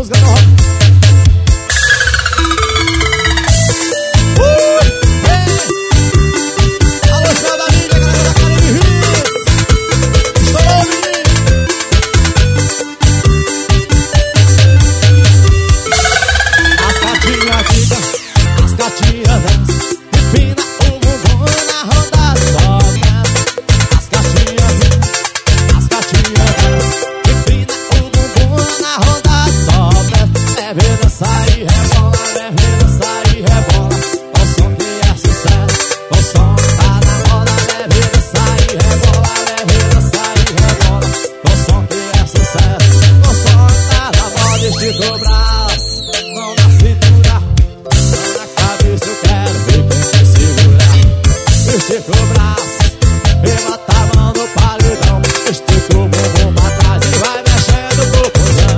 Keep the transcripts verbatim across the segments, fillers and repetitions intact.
música do rock. Estica o braço, mão na cintura, mão na cabeça, eu quero ver quem se segurar. Estica o braço, e bota a mão no paredão. Estica o bumbum pra trás e vai mexendo o popozão.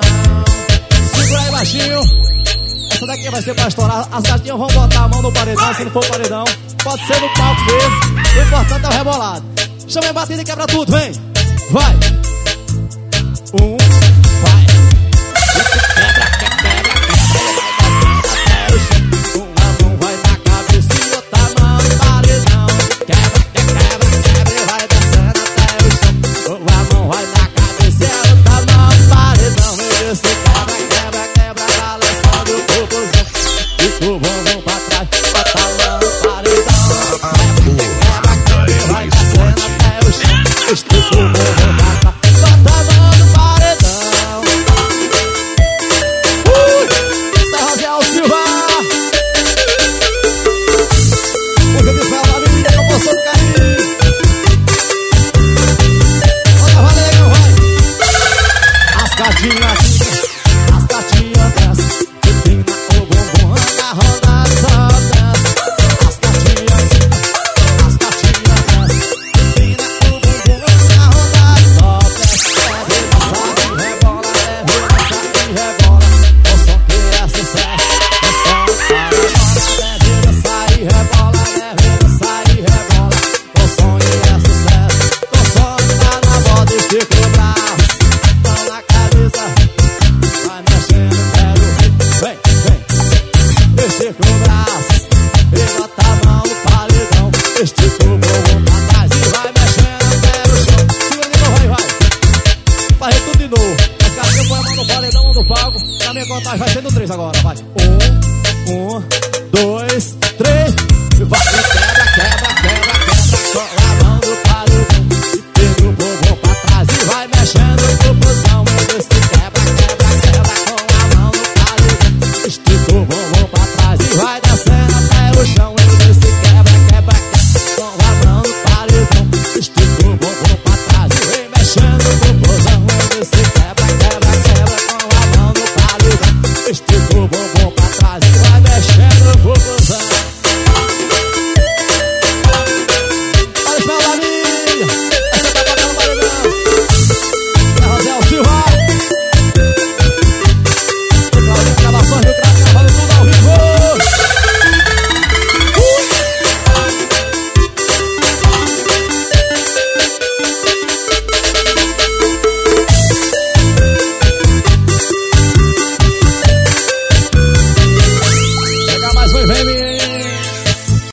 Segura aí baixinho. Essa daqui vai ser pra estourar. As gatinhas vão botar a mão no paredão. Se não for paredão, pode ser no palco mesmo. O importante é o rebolado. Chama a batida e quebra tudo, vem. Vai. Um, vai. Vai ser no três agora, vai. Um, um.